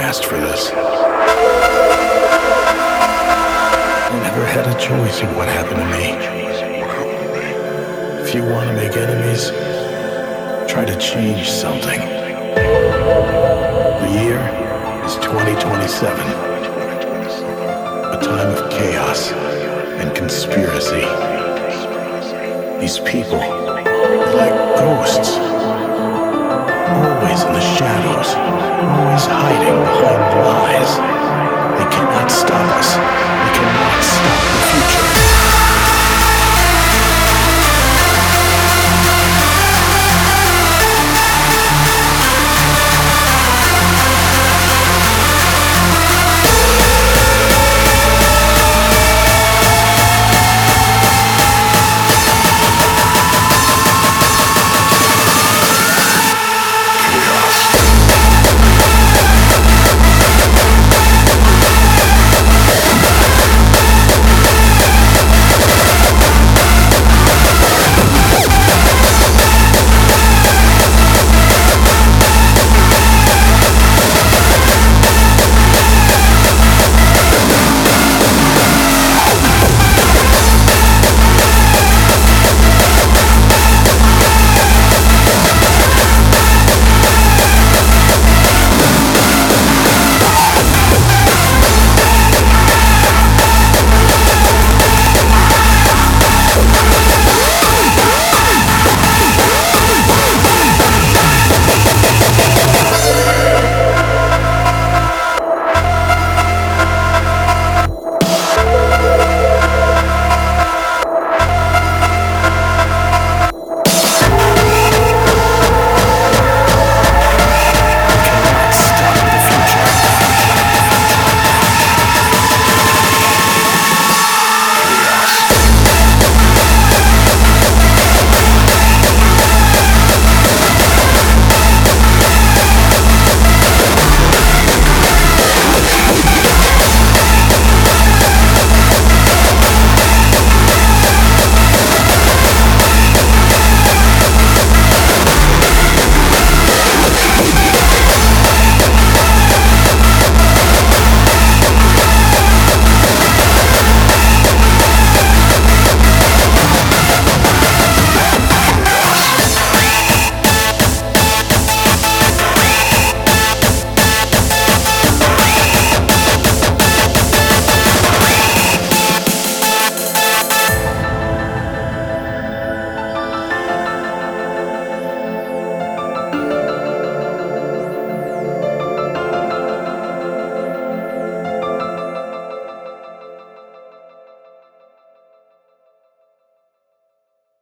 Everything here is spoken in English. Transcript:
asked for this. I never had a choice in what happened to me. If you want to make enemies, try to change something. The year is 2027. A time of chaos and conspiracy. These people are like ghosts. Always in the shadows, always hiding behind lies. They cannot stop us. They cannot stop us.